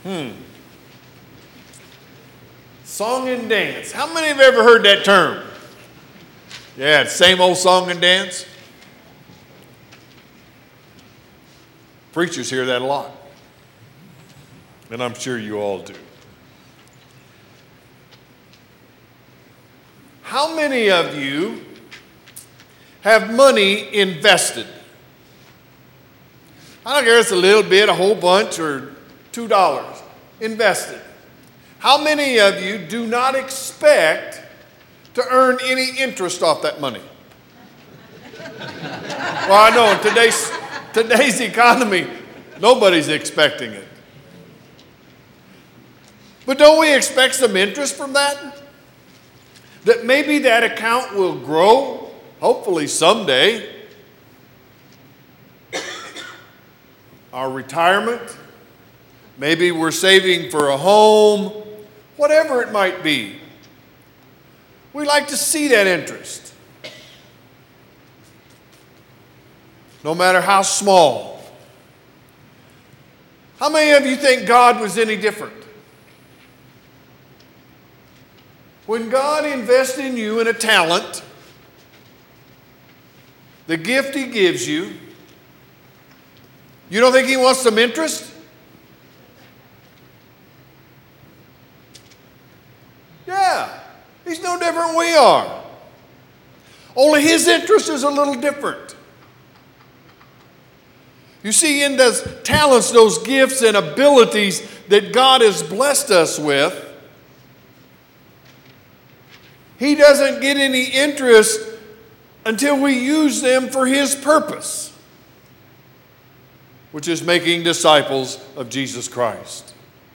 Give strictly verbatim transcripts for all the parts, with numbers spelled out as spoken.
Hmm. Song and dance. How many have ever heard that term? Yeah, it's same old song and dance. Preachers hear that a lot. And I'm sure you all do. How many of you have money invested? I don't care if it's a little bit, a whole bunch, or two dollars invested. How many of you do not expect to earn any interest off that money? Well, I know in today's, today's economy, nobody's expecting it. But don't we expect some interest from that? That maybe that account will grow, hopefully someday. Our retirement, maybe we're saving for a home, whatever it might be. We like to see that interest, no matter how small. How many of you think God was any different? When God invests in you in a talent, the gift He gives you, you don't think He wants some interest? Yeah, He's no different than we are. Only His interest is a little different. You see, in those talents, those gifts and abilities that God has blessed us with, He doesn't get any interest until we use them for His purpose, which is making disciples of Jesus Christ.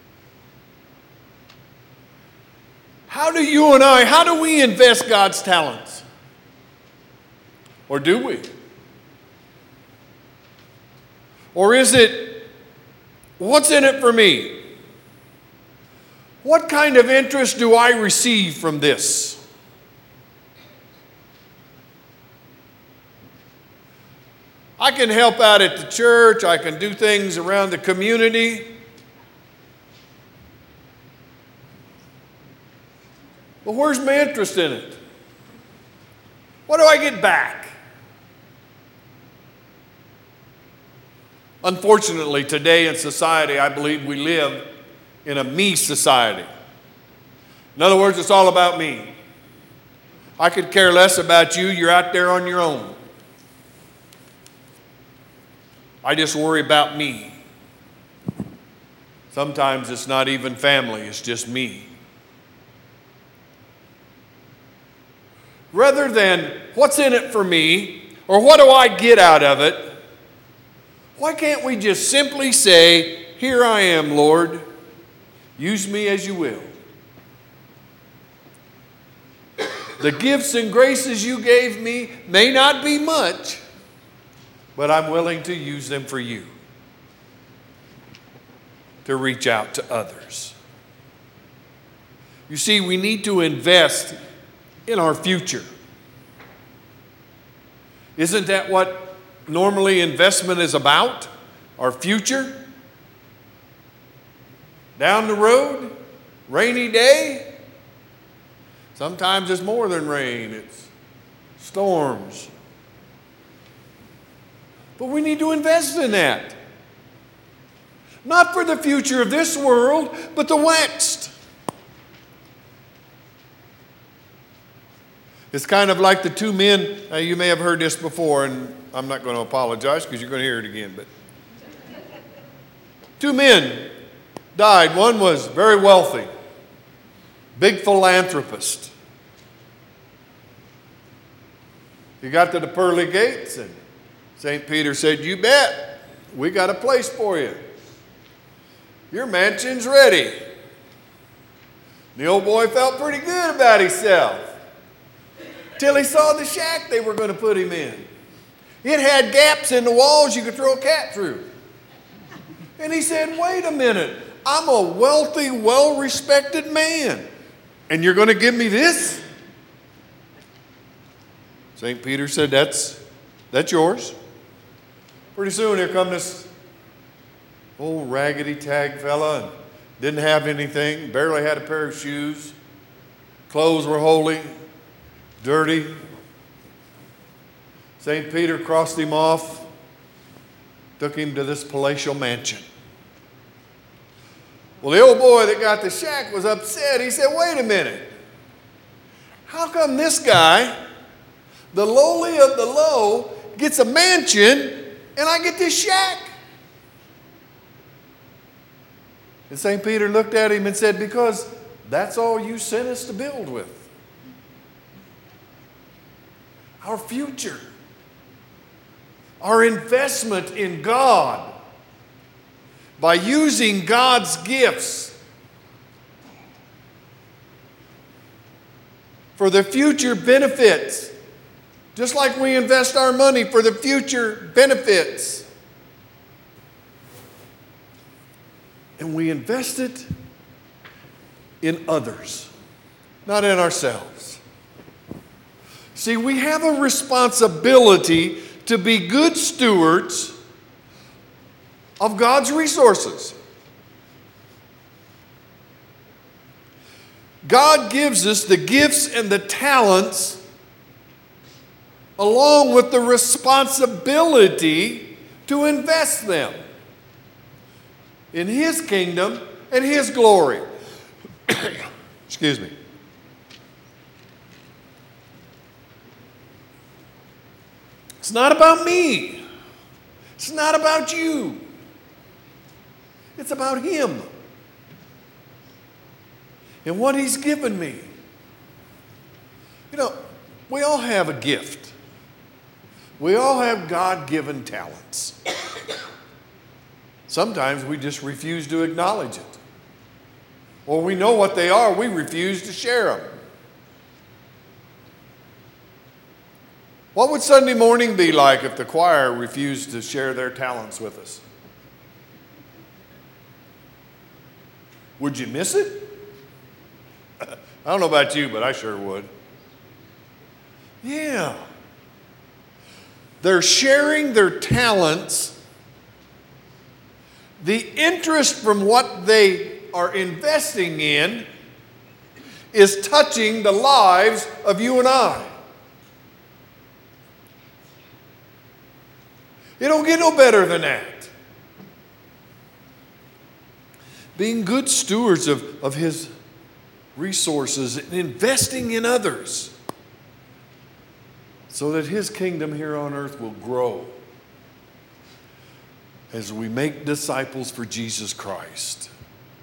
How do you and I, how do we invest God's talents? Or do we? Or is it, what's in it for me? What kind of interest do I receive from this? I can help out at the church. I can do things around the community. But where's my interest in it? What do I get back? Unfortunately, today in society, I believe we live in a me society. In other words, it's all about me. I could care less about you. You're out there on your own. I just worry about me. Sometimes it's not even family, it's just me. Rather than what's in it for me, or what do I get out of it, why can't we just simply say, here I am, Lord, use me as you will. The gifts and graces you gave me may not be much, but I'm willing to use them for you, to reach out to others. You see, we need to invest in our future. Isn't that what normally investment is about? Our future? Down the road? Rainy day? Sometimes it's more than rain, it's storms. But we need to invest in that. Not for the future of this world, but the next. It's kind of like the two men, uh, you may have heard this before, and I'm not going to apologize because you're going to hear it again, but two men died. One was very wealthy, big philanthropist. He got to the pearly gates, and Saint Peter said, you bet, we got a place for you. Your mansion's ready. The old boy felt pretty good about himself till he saw the shack they were going to put him in. It had gaps in the walls you could throw a cat through. And he said, wait a minute, I'm a wealthy, well-respected man, and you're going to give me this? Saint Peter said, that's, that's yours. Pretty soon here come this old raggedy tag fella, and Didn't have anything, barely had a pair of shoes. Clothes were holy, dirty. Saint Peter crossed him off, took him to this palatial mansion. Well, the old boy that got the shack was upset. He said, wait a minute. How come this guy, the lowly of the low, gets a mansion and I get this shack? And Saint Peter looked at him and said, because that's all you sent us to build with. Our future. Our investment in God. By using God's gifts for the future benefits. Just like we invest our money for the future benefits. And we invest it in others, not in ourselves. See, we have a responsibility to be good stewards of God's resources. God gives us the gifts and the talents along with the responsibility to invest them in His kingdom and His glory. Excuse me. It's not about me. It's not about you. It's about Him and what He's given me. You know, we all have a gift. We all have God-given talents. Sometimes we just refuse to acknowledge it. Or we know what they are, we refuse to share them. What would Sunday morning be like if the choir refused to share their talents with us? Would you miss it? I don't know about you, but I sure would. Yeah. They're sharing their talents. The interest from what they are investing in is touching the lives of you and I. It don't get no better than that. Being good stewards of, of His resources and investing in others so that His kingdom here on earth will grow as we make disciples for Jesus Christ.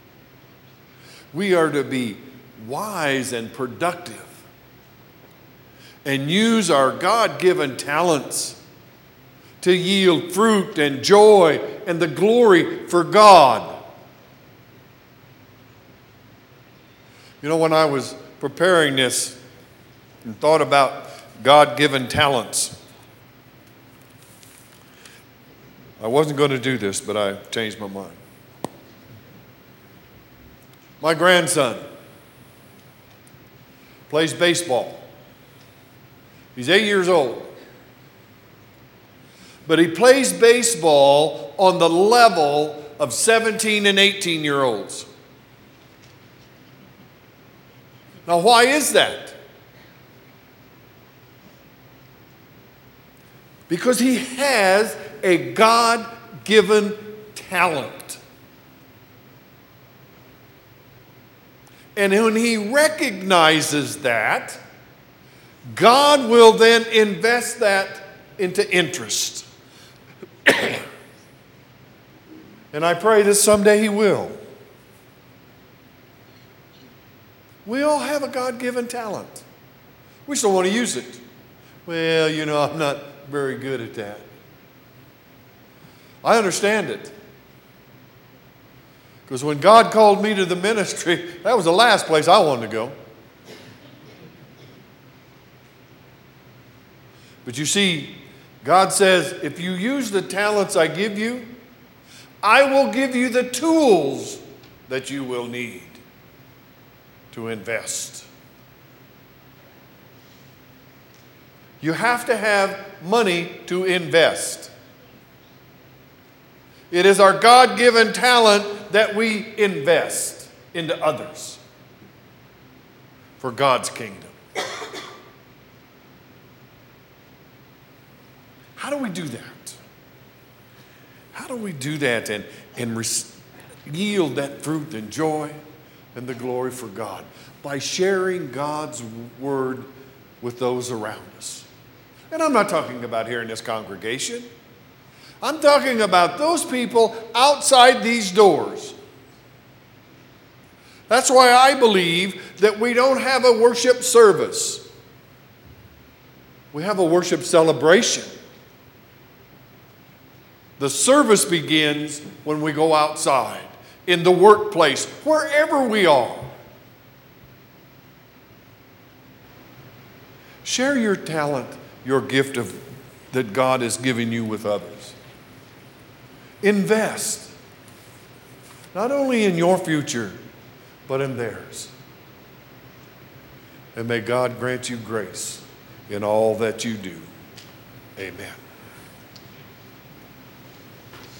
We are to be wise and productive and use our God-given talents to yield fruit and joy and the glory for God. You know, when I was preparing this and thought about God-given talents, I wasn't going to do this, but I changed my mind. My grandson plays baseball. He's eight years old. But he plays baseball on the level of seventeen and eighteen year olds. Now, why is that? Because he has a God-given talent. And when he recognizes that, God will then invest that into interest. And I pray that someday He will. We all have a God-given talent. We just don't want to use it. Well, you know, I'm not very good at that. I understand it. Because when God called me to the ministry, that was the last place I wanted to go. But you see, God says, if you use the talents I give you, I will give you the tools that you will need to invest. You have to have money to invest. It is our God-given talent that we invest into others for God's kingdom. How do we do that? How do we do that and, and yield that fruit and joy and the glory for God? By sharing God's word with those around us. And I'm not talking about here in this congregation. I'm talking about those people outside these doors. That's why I believe that we don't have a worship service. We have a worship celebration. The service begins when we go outside, in the workplace, wherever we are. Share your talent, your gift of, that God has given you with others. Invest, not only in your future, but in theirs. And may God grant you grace in all that you do. Amen.